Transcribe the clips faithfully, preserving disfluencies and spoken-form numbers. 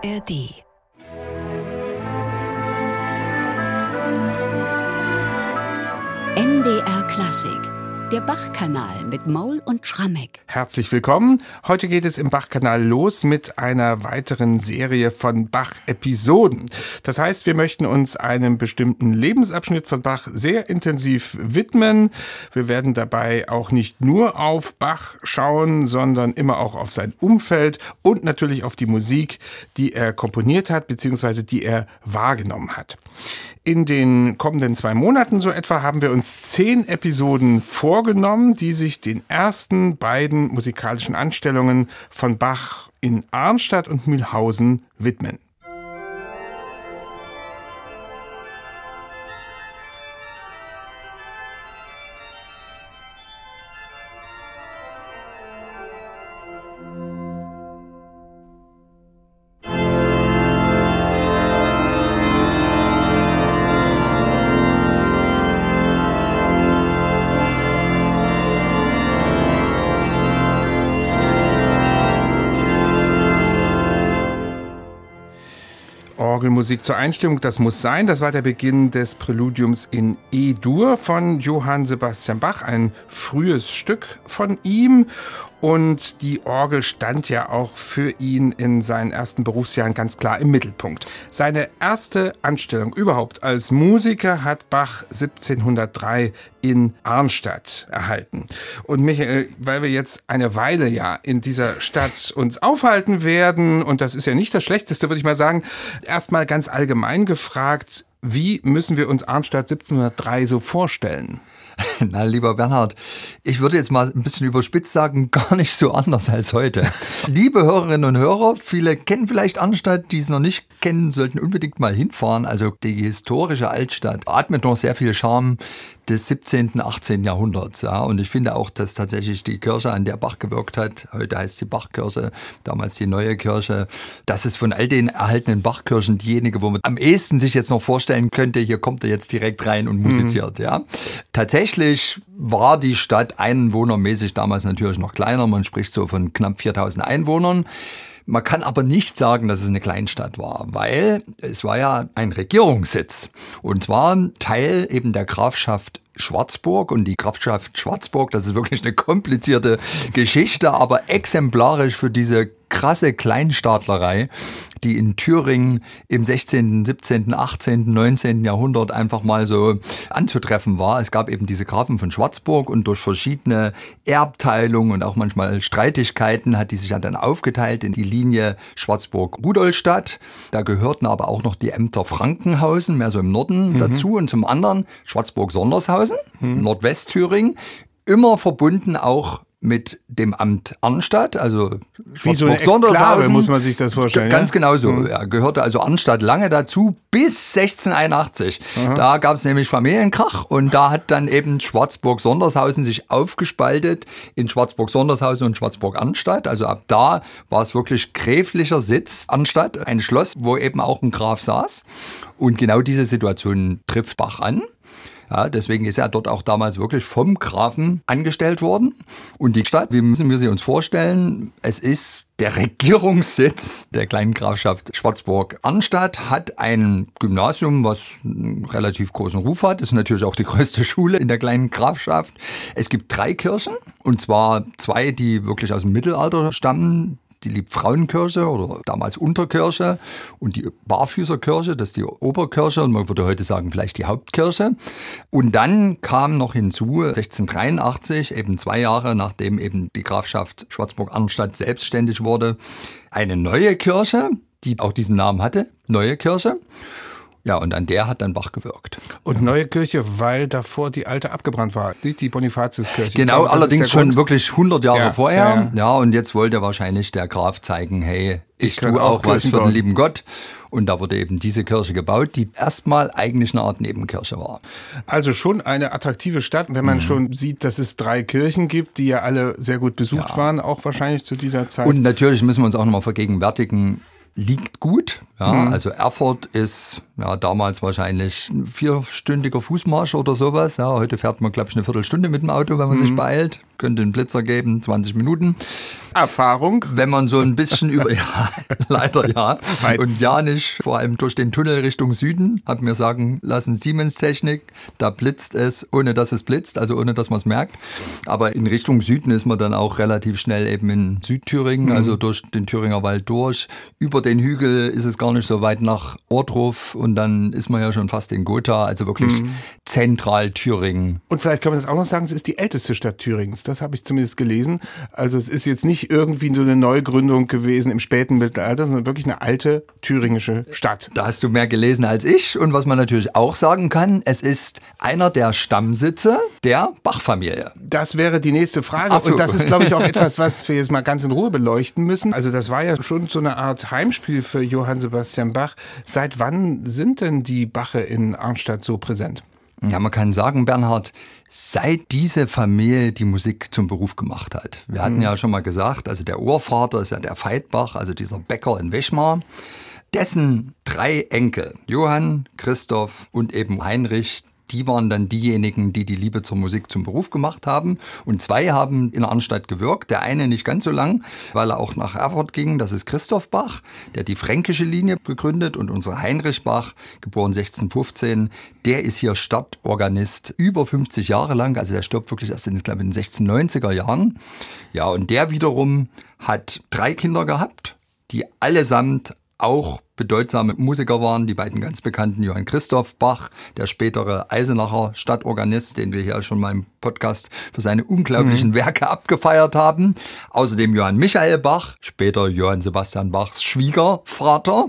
R D. M D R Klassik, der Bach-Kanal mit Maul und Schrammeck. Herzlich willkommen. Heute geht es im Bach-Kanal los mit einer weiteren Serie von Bach-Episoden. Das heißt, wir möchten uns einem bestimmten Lebensabschnitt von Bach sehr intensiv widmen. Wir werden dabei auch nicht nur auf Bach schauen, sondern immer auch auf sein Umfeld und natürlich auf die Musik, die er komponiert hat bzw. die er wahrgenommen hat. In den kommenden zwei Monaten so etwa haben wir uns zehn Episoden vorgenommen, die sich den ersten beiden musikalischen Anstellungen von Bach in Arnstadt und Mülhausen widmen. Orgelmusik zur Einstimmung, das muss sein. Das war der Beginn des Präludiums in E-Dur von Johann Sebastian Bach, ein frühes Stück von ihm. Und die Orgel stand ja auch für ihn in seinen ersten Berufsjahren ganz klar im Mittelpunkt. Seine erste Anstellung überhaupt als Musiker hat Bach siebzehnhundertdrei in Arnstadt erhalten. Und Michael, weil wir jetzt eine Weile ja in dieser Stadt uns aufhalten werden, und das ist ja nicht das Schlechteste, würde ich mal sagen, erstmal ganz allgemein gefragt, wie müssen wir uns Arnstadt siebzehnhundertdrei so vorstellen? Na, lieber Bernhard, ich würde jetzt mal ein bisschen überspitzt sagen, gar nicht so anders als heute. Liebe Hörerinnen und Hörer, viele kennen vielleicht Arnstadt, die es noch nicht kennen, sollten unbedingt mal hinfahren. Also die historische Altstadt atmet noch sehr viel Charme des siebzehnten, achtzehnten Jahrhunderts. Ja. Und ich finde auch, dass tatsächlich die Kirche, an der Bach gewirkt hat, heute heißt sie Bachkirche, damals die Neue Kirche, das ist von all den erhaltenen Bachkirchen diejenige, wo man am ehesten sich jetzt noch vorstellen könnte, hier kommt er jetzt direkt rein und musiziert. Mhm. Ja. Tatsächlich war die Stadt einwohnermäßig damals natürlich noch kleiner. Man spricht so von knapp viertausend Einwohnern. Man kann aber nicht sagen, dass es eine Kleinstadt war, weil es war ja ein Regierungssitz. Und zwar Teil eben der Grafschaft Schwarzburg. Und die Grafschaft Schwarzburg, das ist wirklich eine komplizierte Geschichte, aber exemplarisch für diese krasse Kleinstaatlerei, die in Thüringen im sechzehnten, siebzehnten, achtzehnten, neunzehnten Jahrhundert einfach mal so anzutreffen war. Es gab eben diese Grafen von Schwarzburg und durch verschiedene Erbteilungen und auch manchmal Streitigkeiten hat die sich dann aufgeteilt in die Linie Schwarzburg-Rudolstadt. Da gehörten aber auch noch die Ämter Frankenhausen, mehr so im Norden, mhm. dazu, und zum anderen Schwarzburg-Sondershausen, mhm. Nordwestthüringen, immer verbunden auch mit dem Amt Arnstadt, also wie so eine Exklave, muss man sich das vorstellen. Ganz ja? genau so. Mhm. Ja, gehörte also Arnstadt lange dazu, bis sechzehnhunderteinundachtzig. Aha. Da gab es nämlich Familienkrach und da hat dann eben Schwarzburg-Sondershausen sich aufgespaltet in Schwarzburg-Sondershausen und Schwarzburg-Arnstadt. Also ab da war es wirklich gräflicher Sitz Arnstadt, ein Schloss, wo eben auch ein Graf saß. Und genau diese Situation trifft Bach an. Ja, deswegen ist er dort auch damals wirklich vom Grafen angestellt worden. Und die Stadt, wie müssen wir sie uns vorstellen? Es ist der Regierungssitz der kleinen Grafschaft Schwarzburg-Arnstadt, hat ein Gymnasium, was einen relativ großen Ruf hat. Das ist natürlich auch die größte Schule in der kleinen Grafschaft. Es gibt drei Kirchen, und zwar zwei, die wirklich aus dem Mittelalter stammen. Die Liebfrauenkirche oder damals Unterkirche und die Barfüßerkirche, das ist die Oberkirche und man würde heute sagen vielleicht die Hauptkirche. Und dann kam noch hinzu sechzehnhundertdreiundachtzig, eben zwei Jahre nachdem eben die Grafschaft Schwarzburg-Arnstadt selbstständig wurde, eine neue Kirche, die auch diesen Namen hatte, Neue Kirche. Ja, und an der hat dann Bach gewirkt. Und Neue Kirche, weil davor die alte abgebrannt war, nicht die Bonifatiuskirche. Genau, glaube, allerdings schon Grund. wirklich hundert Jahre ja, vorher. Ja, ja. ja, und jetzt wollte wahrscheinlich der Graf zeigen, hey, ich, ich tue auch, auch was für den lieben Gott. Und da wurde eben diese Kirche gebaut, die erstmal eigentlich eine Art Nebenkirche war. Also schon eine attraktive Stadt, wenn man mhm. schon sieht, dass es drei Kirchen gibt, die ja alle sehr gut besucht ja. waren, auch wahrscheinlich zu dieser Zeit. Und natürlich müssen wir uns auch nochmal vergegenwärtigen, liegt gut. Ja, mhm. Also Erfurt ist ja damals wahrscheinlich ein vierstündiger Fußmarsch oder sowas. Ja, heute fährt man, glaube ich, eine Viertelstunde mit dem Auto, wenn man mhm. sich beeilt. könnte einen Blitzer geben, zwanzig Minuten. Erfahrung? Wenn man so ein bisschen über, ja, leider ja. Und ja nicht, vor allem durch den Tunnel Richtung Süden, hab mir sagen lassen, Siemens-Technik, da blitzt es, ohne dass es blitzt, also ohne dass man es merkt. Aber in Richtung Süden ist man dann auch relativ schnell eben in Südthüringen, mhm. also durch den Thüringer Wald durch. Über den Hügel ist es gar nicht so weit nach Ohrdruf und dann ist man ja schon fast in Gotha, also wirklich mhm. zentral Thüringen. Und vielleicht kann man das auch noch sagen, es ist die älteste Stadt Thürings, das habe ich zumindest gelesen. Also es ist jetzt nicht irgendwie so eine Neugründung gewesen im späten Mittelalter, sondern wirklich eine alte thüringische Stadt. Da hast du mehr gelesen als ich. Und was man natürlich auch sagen kann, es ist einer der Stammsitze der Bach-Familie. Das wäre die nächste Frage. Ach so. Und das ist, glaube ich, auch etwas, was wir jetzt mal ganz in Ruhe beleuchten müssen. Also das war ja schon so eine Art Heimspiel für Johann Sebastian Bach. Seit wann sind denn die Bache in Arnstadt so präsent? Ja, man kann sagen, Bernhard, seit diese Familie die Musik zum Beruf gemacht hat. Wir hatten ja schon mal gesagt, also der Urvater ist ja der Veit Bach, also dieser Bäcker in Wechmar. Dessen drei Enkel, Johann, Christoph und eben Heinrich, die waren dann diejenigen, die die Liebe zur Musik zum Beruf gemacht haben. Und zwei haben in Arnstadt gewirkt. Der eine nicht ganz so lang, weil er auch nach Erfurt ging. Das ist Christoph Bach, der die fränkische Linie begründet. Und unser Heinrich Bach, geboren sechzehnhundertfünfzehn, der ist hier Stadtorganist über fünfzig Jahre lang. Also der stirbt wirklich erst in, ich glaube, in den sechzehnhundertneunziger Jahren. Ja, und der wiederum hat drei Kinder gehabt, die allesamt auch bedeutsame Musiker waren, die beiden ganz bekannten Johann Christoph Bach, der spätere Eisenacher Stadtorganist, den wir hier schon mal im Podcast für seine unglaublichen mhm. Werke abgefeiert haben. Außerdem Johann Michael Bach, später Johann Sebastian Bachs Schwiegervater.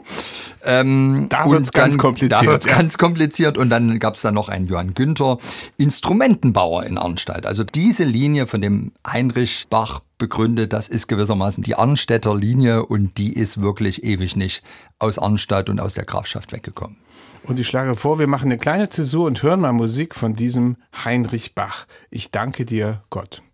Ähm, da wird es ganz kompliziert. Da wird's ja. ganz kompliziert. Und dann gab es dann noch einen Johann Günther, Instrumentenbauer in Arnstadt. Also diese Linie von dem Heinrich Bach begründet, das ist gewissermaßen die Arnstädter Linie und die ist wirklich ewig nicht aus Arnstadt und aus der Grafschaft weggekommen. Und ich schlage vor, wir machen eine kleine Zäsur und hören mal Musik von diesem Heinrich Bach. Ich danke dir, Gott.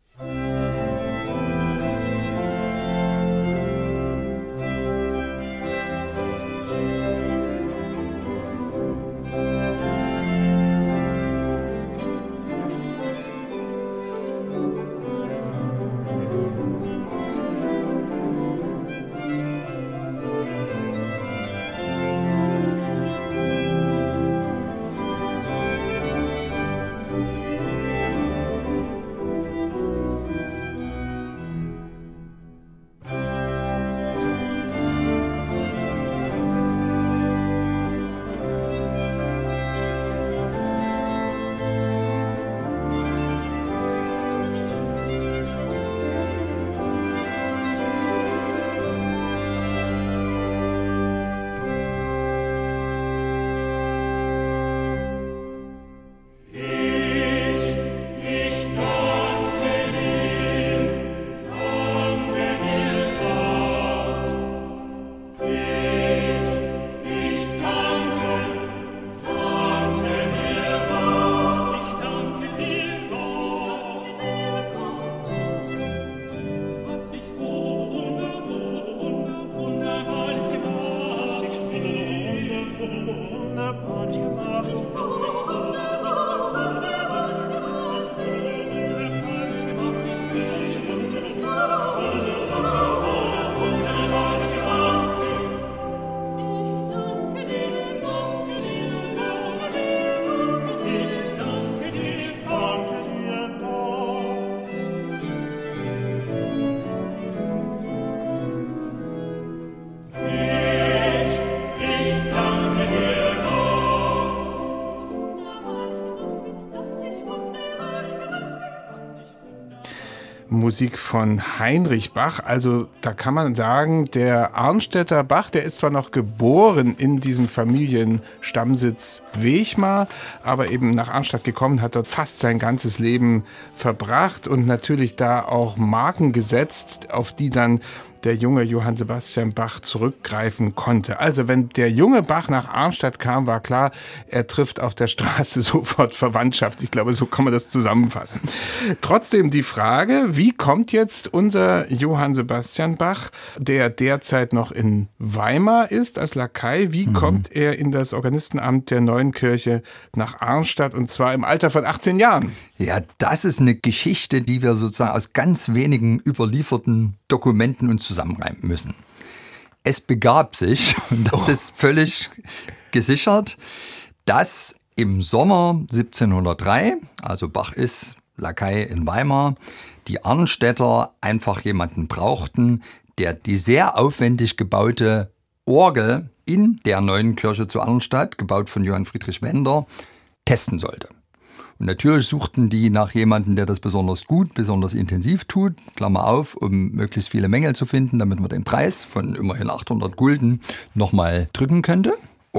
Musik von Heinrich Bach. Also da kann man sagen, der Arnstädter Bach, der ist zwar noch geboren in diesem Familienstammsitz Wechmar, aber eben nach Arnstadt gekommen, hat dort fast sein ganzes Leben verbracht und natürlich da auch Marken gesetzt, auf die dann der junge Johann Sebastian Bach zurückgreifen konnte. Also wenn der junge Bach nach Arnstadt kam, war klar, er trifft auf der Straße sofort Verwandtschaft. Ich glaube, so kann man das zusammenfassen. Trotzdem die Frage, wie kommt jetzt unser Johann Sebastian Bach, der derzeit noch in Weimar ist als Lakai, wie mhm. kommt er in das Organistenamt der Neuen Kirche nach Arnstadt, und zwar im Alter von achtzehn Jahren? Ja, das ist eine Geschichte, die wir sozusagen aus ganz wenigen überlieferten Dokumenten uns zusammenreimen müssen. Es begab sich, und das oh. ist völlig gesichert, dass im Sommer siebzehnhundertdrei, also Bach ist Lakai in Weimar, die Arnstädter einfach jemanden brauchten, der die sehr aufwendig gebaute Orgel in der Neuen Kirche zu Arnstadt, gebaut von Johann Friedrich Wender, testen sollte. Und natürlich suchten die nach jemandem, der das besonders gut, besonders intensiv tut, Klammer auf, um möglichst viele Mängel zu finden, damit man den Preis von immerhin achthundert Gulden nochmal drücken könnte.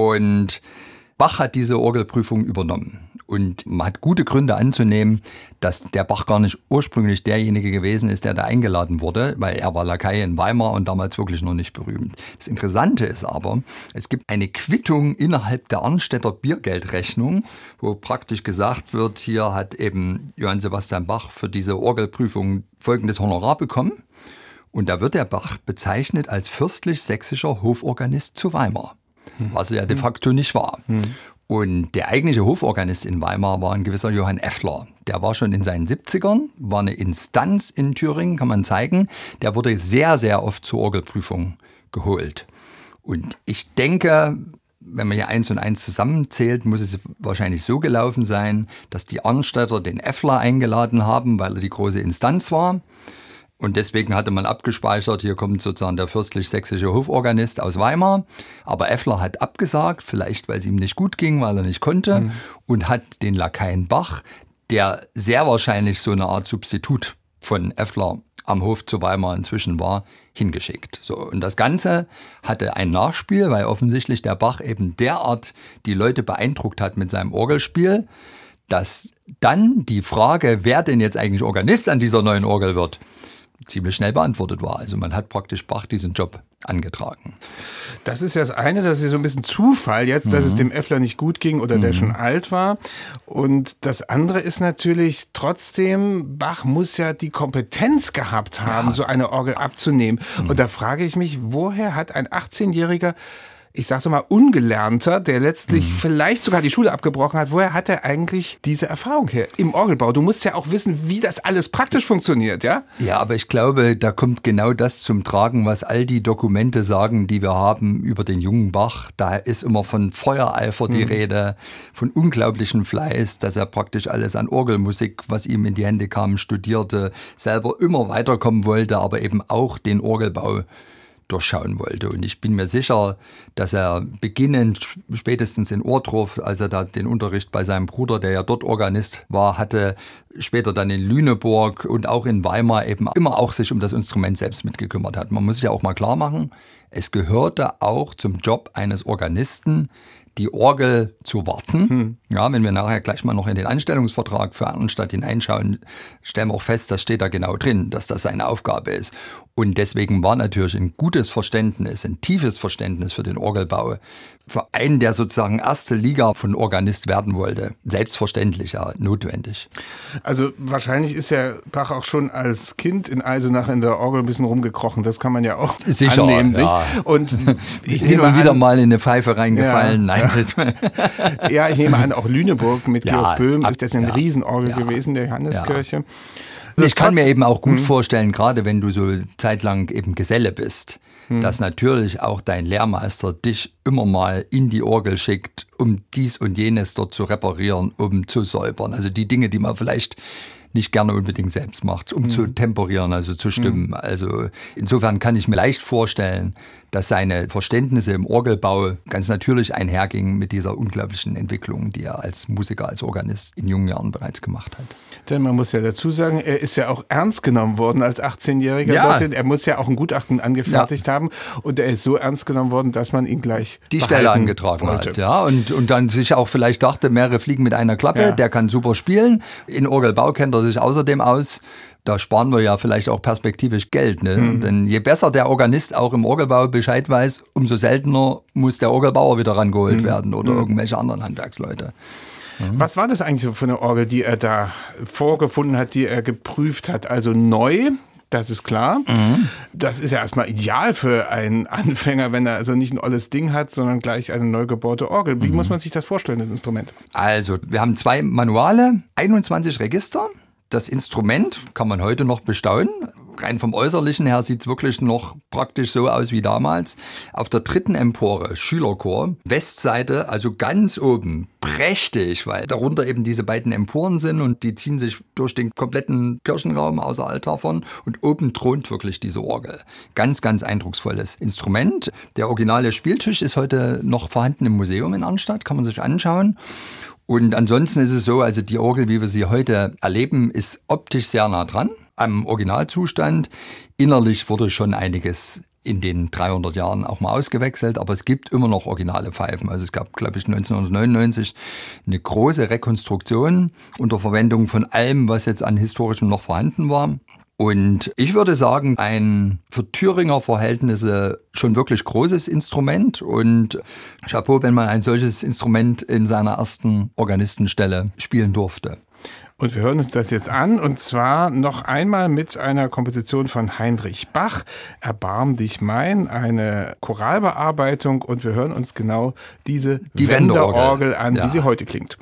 Und Bach hat diese Orgelprüfung übernommen. Und man hat gute Gründe anzunehmen, dass der Bach gar nicht ursprünglich derjenige gewesen ist, der da eingeladen wurde, weil er war Lakai in Weimar und damals wirklich noch nicht berühmt. Das Interessante ist aber, es gibt eine Quittung innerhalb der Arnstädter Biergeldrechnung, wo praktisch gesagt wird, hier hat eben Johann Sebastian Bach für diese Orgelprüfung folgendes Honorar bekommen. Und da wird der Bach bezeichnet als fürstlich-sächsischer Hoforganist zu Weimar, was er ja de facto nicht war. Hm. Und der eigentliche Hoforganist in Weimar war ein gewisser Johann Effler. Der war schon in seinen siebzigern, war eine Instanz in Thüringen, kann man zeigen. Der wurde sehr, sehr oft zur Orgelprüfung geholt. Und ich denke, wenn man hier eins und eins zusammenzählt, muss es wahrscheinlich so gelaufen sein, dass die Arnstädter den Effler eingeladen haben, weil er die große Instanz war. Und deswegen hatte man abgespeichert, hier kommt sozusagen der fürstlich-sächsische Hoforganist aus Weimar. Aber Effler hat abgesagt, vielleicht weil es ihm nicht gut ging, weil er nicht konnte, mhm. und hat den Lakaien Bach, der sehr wahrscheinlich so eine Art Substitut von Effler am Hof zu Weimar inzwischen war, hingeschickt. So, und das Ganze hatte ein Nachspiel, weil offensichtlich der Bach eben derart die Leute beeindruckt hat mit seinem Orgelspiel, dass dann die Frage, wer denn jetzt eigentlich Organist an dieser neuen Orgel wird, ziemlich schnell beantwortet war. Also man hat praktisch Bach diesen Job angetragen. Das ist ja das eine, das ist so ein bisschen Zufall jetzt, dass mhm. es dem Effler nicht gut ging oder mhm. der schon alt war. Und das andere ist natürlich trotzdem, Bach muss ja die Kompetenz gehabt haben, ja. so eine Orgel abzunehmen. Mhm. Und da frage ich mich, woher hat ein achtzehnjähriger, ich sag so mal, Ungelernter, der letztlich mhm. vielleicht sogar die Schule abgebrochen hat, woher hat er eigentlich diese Erfahrung her im Orgelbau? Du musst ja auch wissen, wie das alles praktisch funktioniert, ja? Ja, aber ich glaube, da kommt genau das zum Tragen, was all die Dokumente sagen, die wir haben über den jungen Bach. Da ist immer von Feuereifer die mhm. Rede, von unglaublichem Fleiß, dass er praktisch alles an Orgelmusik, was ihm in die Hände kam, studierte, selber immer weiterkommen wollte, aber eben auch den Orgelbau durchschauen wollte. Und ich bin mir sicher, dass er beginnend spätestens in Ohrdruf, als er da den Unterricht bei seinem Bruder, der ja dort Organist war, hatte, später dann in Lüneburg und auch in Weimar eben immer auch sich um das Instrument selbst mitgekümmert hat. Man muss sich ja auch mal klar machen, es gehörte auch zum Job eines Organisten, die Orgel zu warten. Hm. Ja, wenn wir nachher gleich mal noch in den Anstellungsvertrag für Arnstadt hineinschauen, stellen wir auch fest, das steht da genau drin, dass das seine Aufgabe ist. Und deswegen war natürlich ein gutes Verständnis, ein tiefes Verständnis für den Orgelbau, für einen, der sozusagen erste Liga von Organist werden wollte, selbstverständlich ja notwendig. Also wahrscheinlich ist ja Bach auch schon als Kind in Eisenach in der Orgel ein bisschen rumgekrochen, das kann man ja auch Sicher, annehmen. Ja. Nicht? Und ich nehme an, wieder mal in eine Pfeife reingefallen. Ja, Nein. Ja. ja, ich nehme an, auch Lüneburg mit ja, Georg Böhm, ist das eine ja, Riesenorgel ja, gewesen, der Johanneskirche. Ja. Ich kann mir eben auch gut hm. vorstellen, gerade wenn du so zeitlang eben Geselle bist, hm. dass natürlich auch dein Lehrmeister dich immer mal in die Orgel schickt, um dies und jenes dort zu reparieren, um zu säubern. Also die Dinge, die man vielleicht nicht gerne unbedingt selbst macht, um hm. zu temporieren, also zu stimmen. Hm. Also insofern kann ich mir leicht vorstellen, dass seine Verständnisse im Orgelbau ganz natürlich einhergingen mit dieser unglaublichen Entwicklung, die er als Musiker, als Organist in jungen Jahren bereits gemacht hat. Denn man muss ja dazu sagen, er ist ja auch ernst genommen worden als achtzehnjähriger. Ja. Dorthin. Er muss ja auch ein Gutachten angefertigt ja. haben und er ist so ernst genommen worden, dass man ihn gleich die Stelle angetragen wollte. hat. Ja, und, und dann sich auch vielleicht dachte, mehrere fliegen mit einer Klappe, ja. der kann super spielen. In Orgelbau kennt er sich außerdem aus. Da sparen wir ja vielleicht auch perspektivisch Geld. Ne? Mhm. Denn je besser der Organist auch im Orgelbau Bescheid weiß, umso seltener muss der Orgelbauer wieder rangeholt mhm. werden oder mhm. irgendwelche anderen Handwerksleute. Mhm. Was war das eigentlich so für eine Orgel, die er da vorgefunden hat, die er geprüft hat? Also neu, das ist klar. Mhm. Das ist ja erstmal ideal für einen Anfänger, wenn er also nicht ein olles Ding hat, sondern gleich eine neu gebaute Orgel. Wie mhm. muss man sich das vorstellen, das Instrument? Also, wir haben zwei Manuale, einundzwanzig Register. Das Instrument kann man heute noch bestaunen. Rein vom Äußerlichen her sieht es wirklich noch praktisch so aus wie damals. Auf der dritten Empore, Schülerchor, Westseite, also ganz oben, prächtig, weil darunter eben diese beiden Emporen sind und die ziehen sich durch den kompletten Kirchenraum außer Altar von und oben thront wirklich diese Orgel. Ganz, ganz eindrucksvolles Instrument. Der originale Spieltisch ist heute noch vorhanden im Museum in Arnstadt, kann man sich anschauen. Und ansonsten ist es so, also die Orgel, wie wir sie heute erleben, ist optisch sehr nah dran am Originalzustand. Innerlich wurde schon einiges in den dreihundert Jahren auch mal ausgewechselt, aber es gibt immer noch originale Pfeifen. Also es gab, glaube ich, neunzehnhundertneunundneunzig eine große Rekonstruktion unter Verwendung von allem, was jetzt an Historischem noch vorhanden war. Und ich würde sagen, ein für Thüringer Verhältnisse schon wirklich großes Instrument und Chapeau, wenn man ein solches Instrument in seiner ersten Organistenstelle spielen durfte. Und wir hören uns das jetzt an, und zwar noch einmal mit einer Komposition von Heinrich Bach, Erbarm dich mein, eine Choralbearbeitung, und wir hören uns genau diese Die Wendeorgel an, ja. wie sie heute klingt.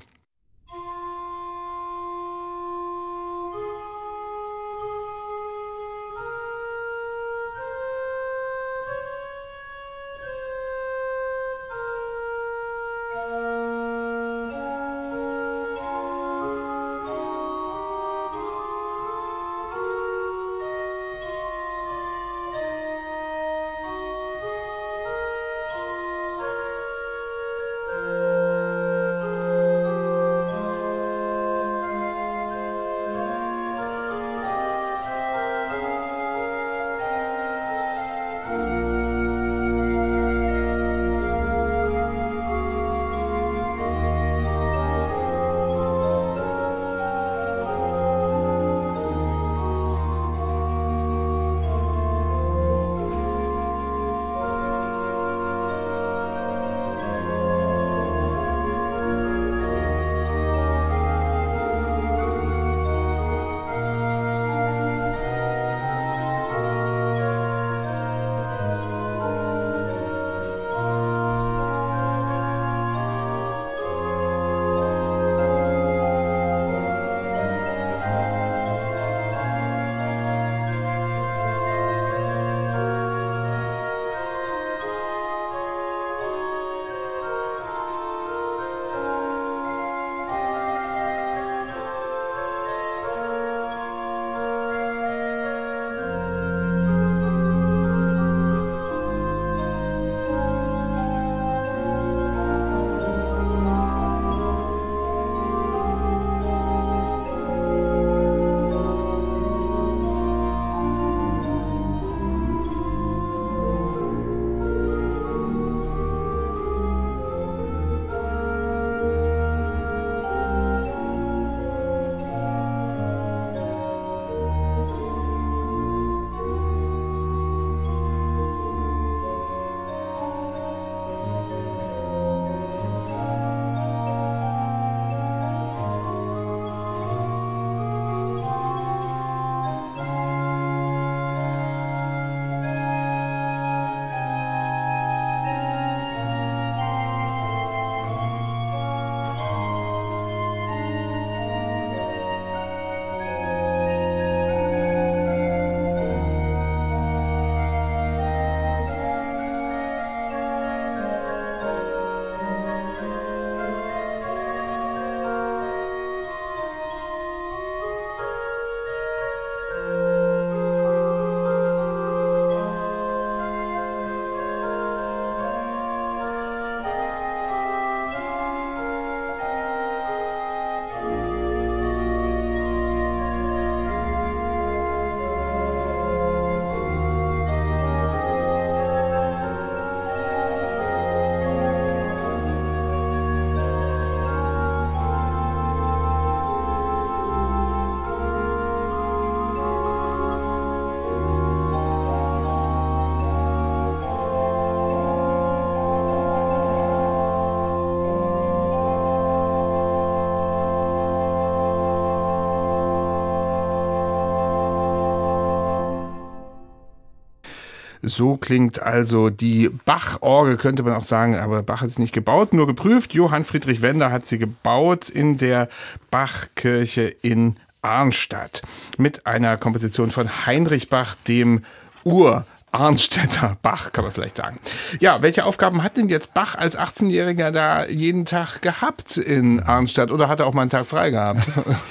So klingt also die Bach-Orgel, könnte man auch sagen, aber Bach hat es nicht gebaut, nur geprüft. Johann Friedrich Wender hat sie gebaut in der Bachkirche in Arnstadt mit einer Komposition von Heinrich Bach, dem Ur- Arnstädter Bach, kann man vielleicht sagen. Ja, welche Aufgaben hat denn jetzt Bach als achtzehnjähriger da jeden Tag gehabt in Arnstadt? Oder hat er auch mal einen Tag frei gehabt?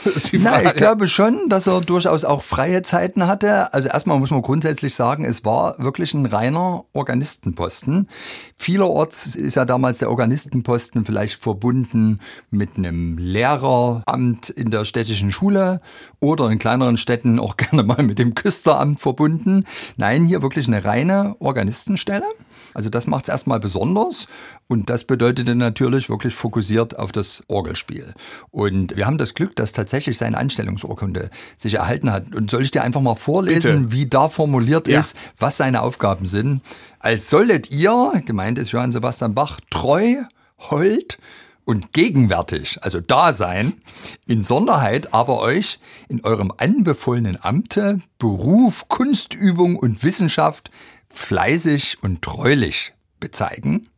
Na, ich glaube schon, dass er durchaus auch freie Zeiten hatte. Also erstmal muss man grundsätzlich sagen, es war wirklich ein reiner Organistenposten. Vielerorts ist ja damals der Organistenposten vielleicht verbunden mit einem Lehreramt in der städtischen Schule oder in kleineren Städten auch gerne mal mit dem Küsteramt verbunden. Nein, hier wirklich eine reine Organistenstelle. Also das macht es erstmal besonders und das bedeutete natürlich wirklich fokussiert auf das Orgelspiel. Und wir haben das Glück, dass tatsächlich seine Anstellungsurkunde sich erhalten hat. Und soll ich dir einfach mal vorlesen, Bitte. wie da formuliert ja. ist, was seine Aufgaben sind? Als solltet ihr, gemeint ist Johann Sebastian Bach, treu, hold und gegenwärtig, also da sein, in Sonderheit aber euch in eurem anbefohlenen Amte, Beruf, Kunstübung und Wissenschaft fleißig und treulich bezeigen,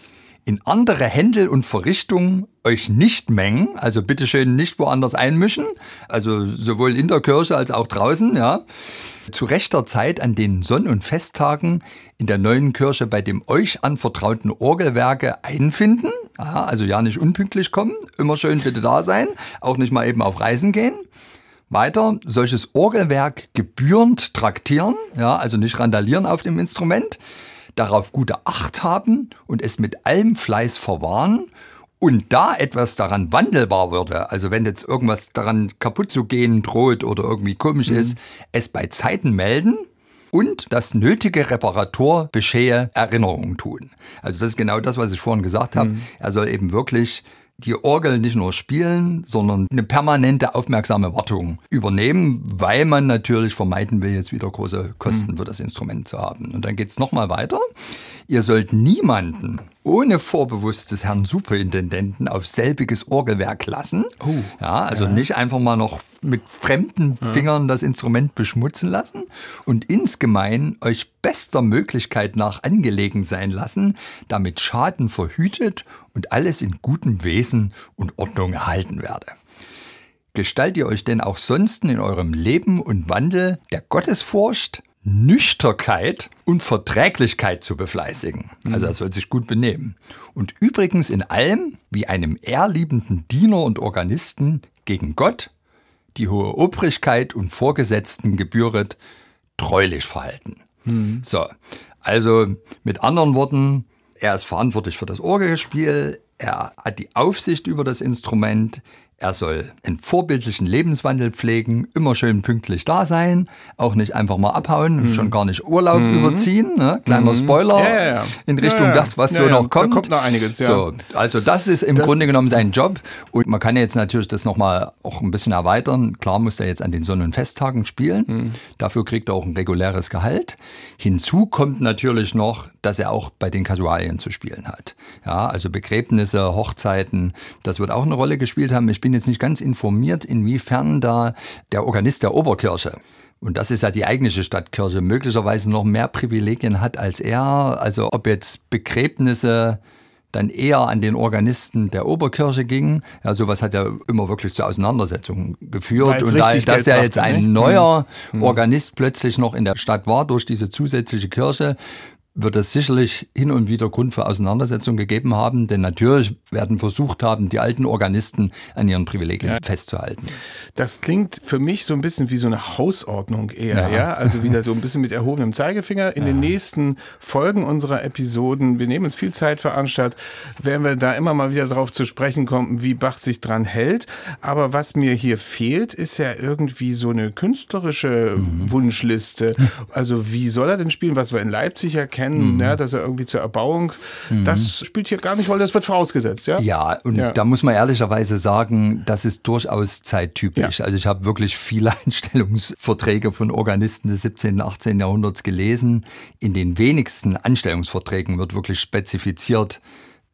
in andere Händel und Verrichtungen euch nicht mengen, also bitteschön nicht woanders einmischen, also sowohl in der Kirche als auch draußen, ja, zu rechter Zeit an den Sonn- und Festtagen in der neuen Kirche bei dem euch anvertrauten Orgelwerke einfinden, aha, also ja nicht unpünktlich kommen, immer schön bitte da sein, auch nicht mal eben auf Reisen gehen. Weiter, solches Orgelwerk gebührend traktieren, ja, also nicht randalieren auf dem Instrument, darauf gute Acht haben und es mit allem Fleiß verwahren. Und da etwas daran wandelbar würde, also wenn jetzt irgendwas daran kaputt zu gehen droht oder irgendwie komisch mhm. ist, es bei Zeiten melden und das nötige Reparatur beschehe Erinnerungen tun. Also das ist genau das, was ich vorhin gesagt habe. Mhm. Er soll eben wirklich die Orgel nicht nur spielen, sondern eine permanente aufmerksame Wartung übernehmen, weil man natürlich vermeiden will, jetzt wieder große Kosten mhm. für das Instrument zu haben. Und dann geht's nochmal weiter. Ihr sollt niemanden ohne Vorbewusst des Herrn Superintendenten auf selbiges Orgelwerk lassen. Oh, ja, also ja. nicht einfach mal noch mit fremden ja. Fingern das Instrument beschmutzen lassen und insgemein euch bester Möglichkeit nach angelegen sein lassen, damit Schaden verhütet und alles in gutem Wesen und Ordnung erhalten werde. Gestaltet ihr euch denn auch sonst in eurem Leben und Wandel der Gottesfurcht, Nüchternheit und Verträglichkeit zu befleißigen. Also er soll sich gut benehmen. Und übrigens in allem, wie einem ehrliebenden Diener und Organisten gegen Gott, die hohe Obrigkeit und Vorgesetzten gebühret, treulich verhalten. Mhm. So, also mit anderen Worten, er ist verantwortlich für das Orgelspiel, er hat die Aufsicht über das Instrument, er soll einen vorbildlichen Lebenswandel pflegen, immer schön pünktlich da sein, auch nicht einfach mal abhauen, mhm. schon gar nicht Urlaub mhm. überziehen. Ne? Kleiner mhm. Spoiler ja, ja, ja. in Richtung ja, ja. das, was ja, so ja. noch kommt. Da kommt noch einiges, ja. So, also das ist im das Grunde genommen sein Job. Und man kann jetzt natürlich das nochmal auch ein bisschen erweitern. Klar muss er jetzt an den Sonn- und Festtagen spielen. Mhm. Dafür kriegt er auch ein reguläres Gehalt. Hinzu kommt natürlich noch, dass er auch bei den Kasualien zu spielen hat. Ja, also Begräbnisse, Hochzeiten, das wird auch eine Rolle gespielt haben. Ich bin jetzt nicht ganz informiert, inwiefern da der Organist der Oberkirche, und das ist ja die eigentliche Stadtkirche, möglicherweise noch mehr Privilegien hat als er. Also ob jetzt Begräbnisse dann eher an den Organisten der Oberkirche gingen. Ja, sowas hat ja immer wirklich zu Auseinandersetzungen geführt. Und da, dass ja jetzt ein neuer hm. Organist plötzlich noch in der Stadt war durch diese zusätzliche Kirche, wird es sicherlich hin und wieder Grund für Auseinandersetzungen gegeben haben, denn natürlich werden versucht haben, die alten Organisten an ihren Privilegien ja. festzuhalten. Das klingt für mich so ein bisschen wie so eine Hausordnung eher, ja, ja? Also wieder so ein bisschen mit erhobenem Zeigefinger. In ja. den nächsten Folgen unserer Episoden, wir nehmen uns viel Zeit für Arnstadt, werden wir da immer mal wieder drauf zu sprechen kommen, wie Bach sich dran hält. Aber was mir hier fehlt, ist ja irgendwie so eine künstlerische mhm. Wunschliste. Also wie soll er denn spielen, was wir in Leipzig erkennen? Mhm. Ja, dass er irgendwie zur Erbauung, mhm. das spielt hier gar nicht, weil das wird vorausgesetzt, ja? Ja, und ja. da muss man ehrlicherweise sagen, das ist durchaus zeittypisch. Ja. Also ich habe wirklich viele Anstellungsverträge von Organisten des siebzehnten, achtzehnten Jahrhunderts gelesen. In den wenigsten Anstellungsverträgen wird wirklich spezifiziert,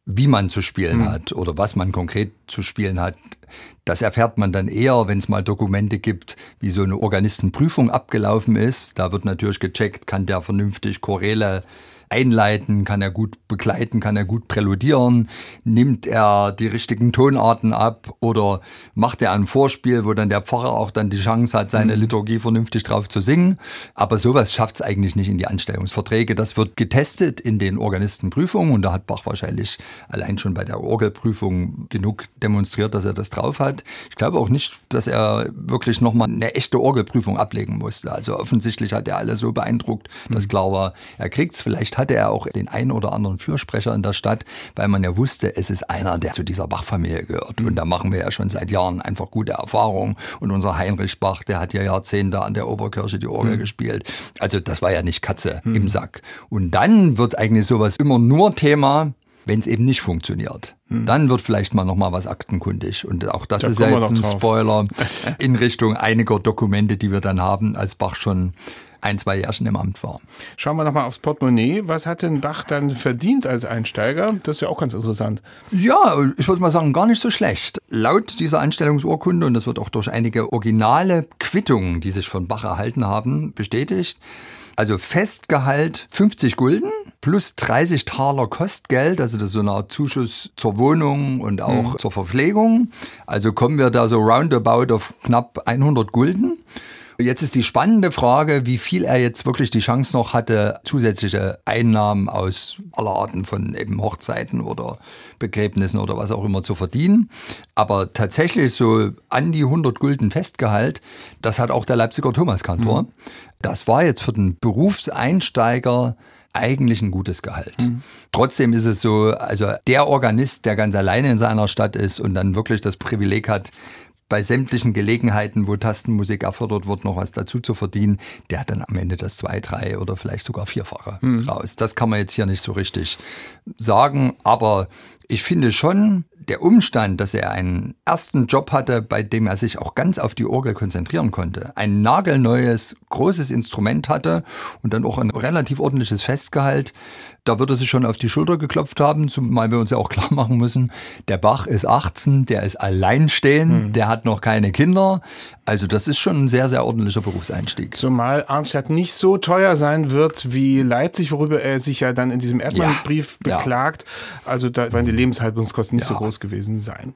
Wie man zu spielen mhm. hat oder was man konkret zu spielen hat, das erfährt man dann eher, wenn es mal Dokumente gibt, wie so eine Organistenprüfung abgelaufen ist. Da wird natürlich gecheckt, kann der vernünftig Choräle einleiten, kann er gut begleiten, kann er gut präludieren, nimmt er die richtigen Tonarten ab oder macht er ein Vorspiel, wo dann der Pfarrer auch dann die Chance hat, seine Liturgie vernünftig drauf zu singen. Aber sowas schafft es eigentlich nicht in die Anstellungsverträge. Das wird getestet in den Organistenprüfungen und da hat Bach wahrscheinlich allein schon bei der Orgelprüfung genug demonstriert, dass er das drauf hat. Ich glaube auch nicht, dass er wirklich nochmal eine echte Orgelprüfung ablegen musste. Also offensichtlich hat er alle so beeindruckt, dass klar war, er kriegt's. Vielleicht hatte er auch den einen oder anderen Fürsprecher in der Stadt, weil man ja wusste, es ist einer, der zu dieser Bach-Familie gehört. Und da machen wir ja schon seit Jahren einfach gute Erfahrungen. Und unser Heinrich Bach, der hat ja Jahrzehnte an der Oberkirche die Orgel mhm. gespielt. Also das war ja nicht Katze mhm. im Sack. Und dann wird eigentlich sowas immer nur Thema, wenn es eben nicht funktioniert. Mhm. Dann wird vielleicht mal noch mal was aktenkundig. Und auch das da ist ja jetzt ein drauf. Spoiler in Richtung einiger Dokumente, die wir dann haben, als Bach schon ein, zwei Jährchen im Amt war. Schauen wir nochmal aufs Portemonnaie. Was hat denn Bach dann verdient als Einsteiger? Das ist ja auch ganz interessant. Ja, ich würde mal sagen, gar nicht so schlecht. Laut dieser Einstellungsurkunde, und das wird auch durch einige originale Quittungen, die sich von Bach erhalten haben, bestätigt, also Festgehalt fünfzig Gulden plus dreißig Taler Kostgeld, also das ist so eine Art Zuschuss zur Wohnung und auch mhm. zur Verpflegung. Also kommen wir da so roundabout auf knapp hundert Gulden. Jetzt ist die spannende Frage, wie viel er jetzt wirklich die Chance noch hatte, zusätzliche Einnahmen aus aller Arten von eben Hochzeiten oder Begräbnissen oder was auch immer zu verdienen. Aber tatsächlich so an die hundert Gulden Festgehalt, das hat auch der Leipziger Thomaskantor. Mhm. Das war jetzt für den Berufseinsteiger eigentlich ein gutes Gehalt. Mhm. Trotzdem ist es so, also der Organist, der ganz alleine in seiner Stadt ist und dann wirklich das Privileg hat, bei sämtlichen Gelegenheiten, wo Tastenmusik erfordert wird, noch was dazu zu verdienen, der hat dann am Ende das zwei, drei oder vielleicht sogar vierfache mhm. raus. Das kann man jetzt hier nicht so richtig sagen, aber ich finde schon, der Umstand, dass er einen ersten Job hatte, bei dem er sich auch ganz auf die Orgel konzentrieren konnte, ein nagelneues, großes Instrument hatte und dann auch ein relativ ordentliches Festgehalt, da wird er sich schon auf die Schulter geklopft haben, zumal wir uns ja auch klar machen müssen, der Bach ist achtzehn, der ist alleinstehend, mhm. der hat noch keine Kinder. Also das ist schon ein sehr, sehr ordentlicher Berufseinstieg. Zumal Arnstadt nicht so teuer sein wird wie Leipzig, worüber er sich ja dann in diesem Erdmann-Brief ja, beklagt. Ja. Also da werden die Lebenshaltungskosten nicht ja. so groß gewesen sein.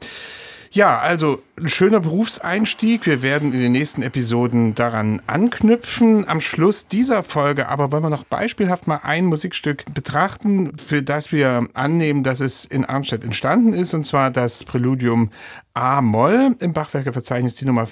Ja, also ein schöner Berufseinstieg. Wir werden in den nächsten Episoden daran anknüpfen. Am Schluss dieser Folge aber wollen wir noch beispielhaft mal ein Musikstück betrachten, für das wir annehmen, dass es in Arnstadt entstanden ist, und zwar das Präludium A-Moll im Bachwerkeverzeichnis, die Nummer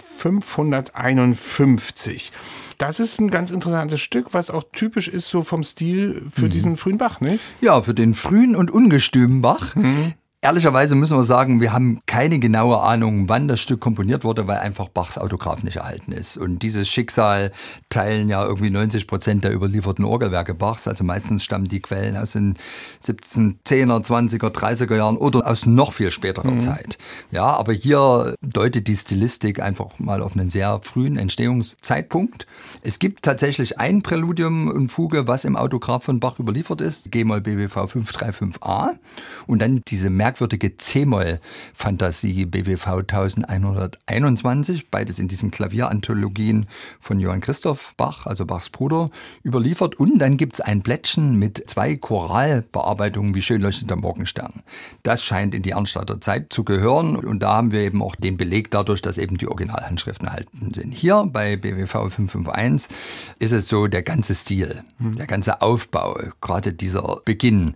fünfhunderteinundfünfzig. Das ist ein ganz interessantes Stück, was auch typisch ist so vom Stil für mhm. diesen frühen Bach, ne? Ja, für den frühen und ungestümen Bach. Mhm. Ehrlicherweise müssen wir sagen, wir haben keine genaue Ahnung, wann das Stück komponiert wurde, weil einfach Bachs Autograph nicht erhalten ist. Und dieses Schicksal teilen ja irgendwie neunzig Prozent der überlieferten Orgelwerke Bachs. Also meistens stammen die Quellen aus den siebzehnhundertzehner, zwanziger, dreißiger Jahren oder aus noch viel späterer mhm. Zeit. Ja, aber hier deutet die Stilistik einfach mal auf einen sehr frühen Entstehungszeitpunkt. Es gibt tatsächlich ein Präludium und Fuge, was im Autograph von Bach überliefert ist, G-Moll B W V fünf drei fünf A. Und dann diese merkwürdige C-Moll-Fantasie B W V elfhunderteinundzwanzig, beides in diesen Klavieranthologien von Johann Christoph Bach, also Bachs Bruder, überliefert. Und dann gibt's ein Blättchen mit zwei Choralbearbeitungen wie Schön leuchtet der Morgenstern. Das scheint in die Arnstadter Zeit zu gehören und da haben wir eben auch den Beleg dadurch, dass eben die Originalhandschriften erhalten sind. Hier bei B W V fünf fünf eins ist es so der ganze Stil, der ganze Aufbau, gerade dieser Beginn.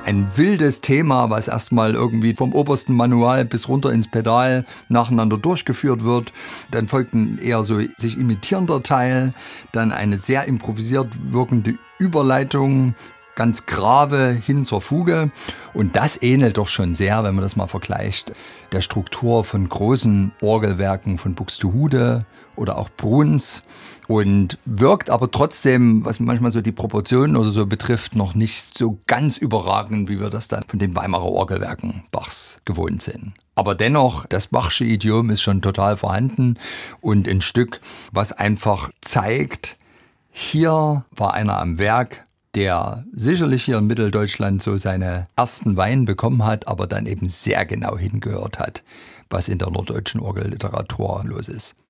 ein wildes Thema, was erstmal irgendwie vom obersten Manual bis runter ins Pedal nacheinander durchgeführt wird. Dann folgt ein eher so sich imitierender Teil, dann eine sehr improvisiert wirkende Überleitung, ganz grave hin zur Fuge. Und das ähnelt doch schon sehr, wenn man das mal vergleicht, der Struktur von großen Orgelwerken von Buxtehude oder auch Bruns. Und wirkt aber trotzdem, was manchmal so die Proportionen oder so betrifft, noch nicht so ganz überragend, wie wir das dann von den Weimarer Orgelwerken Bachs gewohnt sind. Aber dennoch, das Bachsche Idiom ist schon total vorhanden und ein Stück, was einfach zeigt, hier war einer am Werk, der sicherlich hier in Mitteldeutschland so seine ersten Wein bekommen hat, aber dann eben sehr genau hingehört hat, was in der norddeutschen Orgelliteratur los ist.